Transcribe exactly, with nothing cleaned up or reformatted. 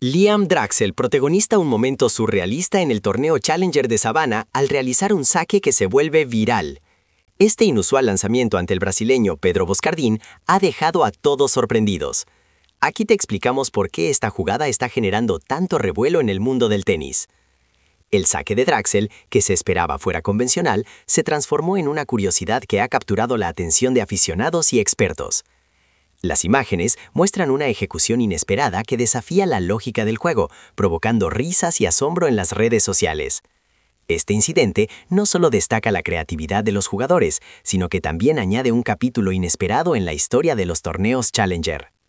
Liam Draxel protagoniza un momento surrealista en el torneo Challenger de Savannah al realizar un saque que se vuelve viral. Este inusual lanzamiento ante el brasileño Pedro Boscardín ha dejado a todos sorprendidos. Aquí te explicamos por qué esta jugada está generando tanto revuelo en el mundo del tenis. El saque de Draxel, que se esperaba fuera convencional, se transformó en una curiosidad que ha capturado la atención de aficionados y expertos. Las imágenes muestran una ejecución inesperada que desafía la lógica del juego, provocando risas y asombro en las redes sociales. Este incidente no solo destaca la creatividad de los jugadores, sino que también añade un capítulo inesperado en la historia de los torneos Challenger.